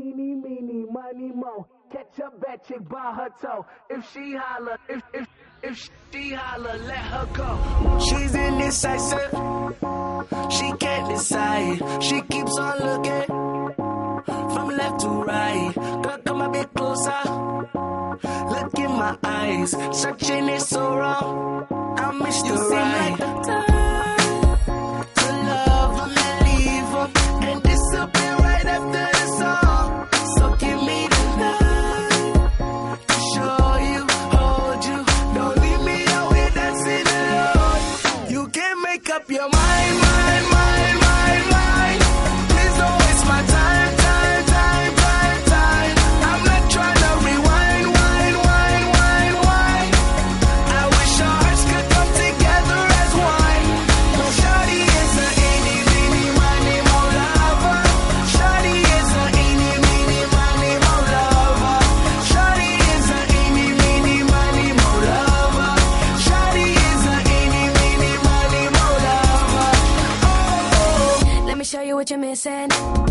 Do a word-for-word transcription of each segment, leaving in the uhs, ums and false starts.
Eeny, meeny, miny, mo. Catch a bad chick by her toe. If she holler, if if if she holler, let her go. She's indecisive. She can't decide. She keeps on looking from left to right. Girl, come a bit closer. Look in my eyes. Searching is so wrong. I missed the right. Like the time to love them and leave them and disappear right after the song. So give me the night to show you, hold you. Don't leave me out here dancing alone. You can't make up your mind, mind, mind, mind, mind. Please don't waste my time, time, time, time, time. I'm not trying to rewind, wind, wind, wind, wind. I wish our hearts could come together as one. No, shawty is a eeny, meeny, miny, mo lover. Shawty is a eeny, meeny, miny, mo lover. Shawty is a eeny, meeny, miny, mo lover. Shawty is a eeny, meeny, miny, mo lover. Oh, Let me show you what you're missing.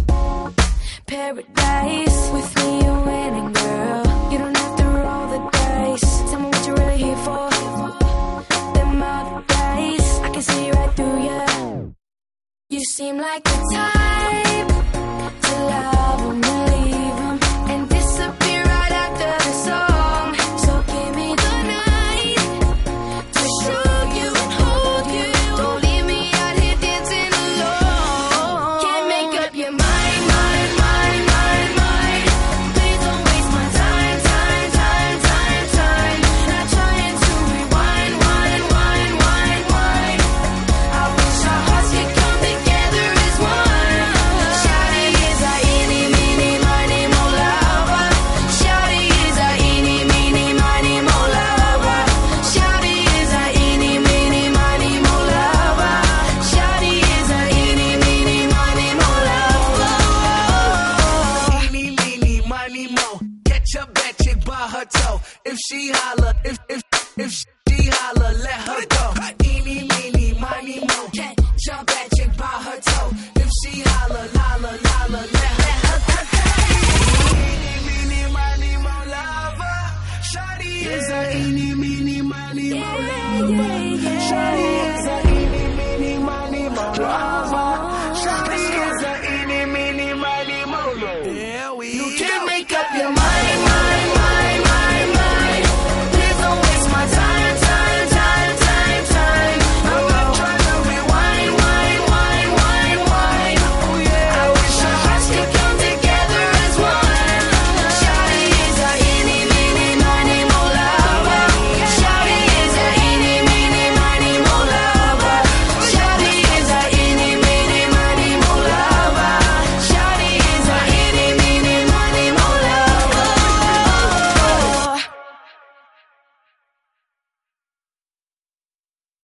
Paradise. With me you're winning, girl. You don't have to roll the dice. Tell me what you're really here for. Them other guys, I can see right through you. You seem like the type to love 'em and leave 'em and disappear right after the song. So give me the night to show you and hold you. Don't leave me out here dancing alone. Can't make up your mind, mind, mind, mind, mind. Please don't waste my time, time, time, time, time. Not trying to rewind, wind, wind, wind, wind. I wish our hearts could come together as one. Shawty is a eeny, meeny, miny, mo lover. Shawty is a eeny, meeny, miny, mo lover. Shawty is a eeny, meeny, miny, mo lover. Shawty is a eeny, meeny, miny, mo lover. eeny, meeny, miny, mo. Catch a bad chick by her toe. If she holler, if if if she holler, let her go. Eeny, meeny, miny, mo. Catch a bad chick by her toe. If she holler, holler, holler, let her go. Eeny, meeny, miny, mo lover. Shawty is a eeny, meeny, miny, mo lover. Shawty is a eeny, meeny, miny, mo lover. Shawty is a eeny, meeny, miny, mo lover. You can't make up your mind.